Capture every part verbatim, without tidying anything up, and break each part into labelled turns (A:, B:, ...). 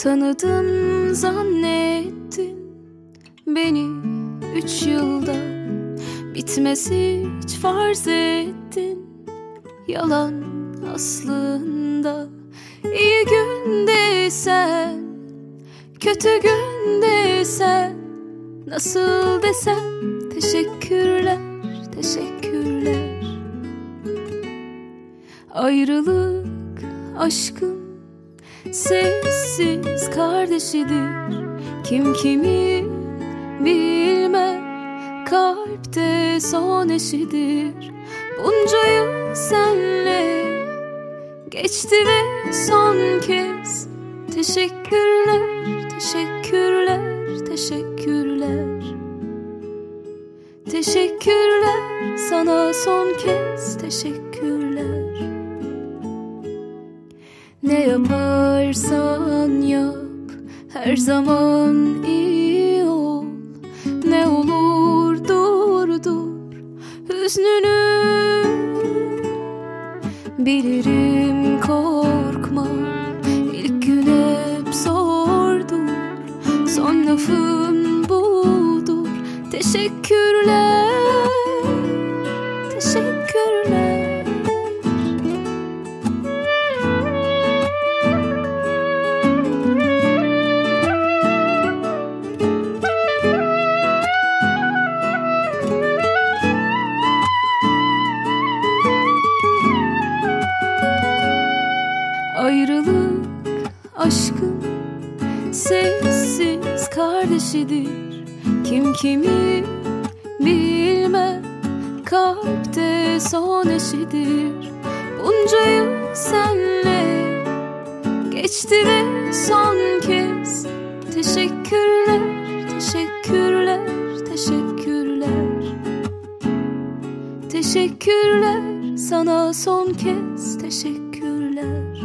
A: Tanıdım zannettin beni üç yılda, bitmez hiç farz ettin, yalan aslında. İyi gündeysen, kötü gündeysen, nasıl desem teşekkürler, teşekkürler. Ayrılık aşkın sessiz kardeşidir. Kim kimi bilmez, kalpte son eşidir. Bunca yıl senle geçti ve son kez teşekkürler, teşekkürler, teşekkürler. Teşekkürler sana son kez, teşekkürler. Ne yaparsan yap, her zaman iyi ol. Ne olur dur dur hüznünü. Bilirim korkma, ilk gün hep zordur, son lafın budur. Teşekkürler, teşekkürler. Ayrılık aşkın sessiz kardeşidir. Kim kimi bilmez, kalpte son eşidir. Bunca yıl senle geçti ve son kez teşekkürler, teşekkürler, teşekkürler. Teşekkürler sana son kez, teşekkürler.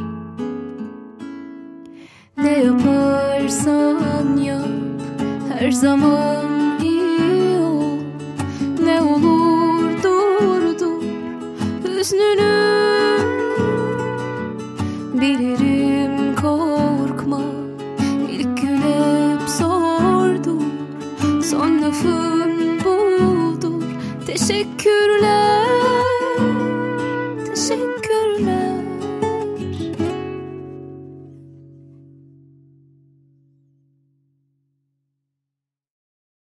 A: Ne yaparsan yap, her zaman iyi ol. Ne olur dur dur hüznünü. Bilirim korkma, ilk gün hep zordur, son lafın budur. Teşekkürler, teşekkürler.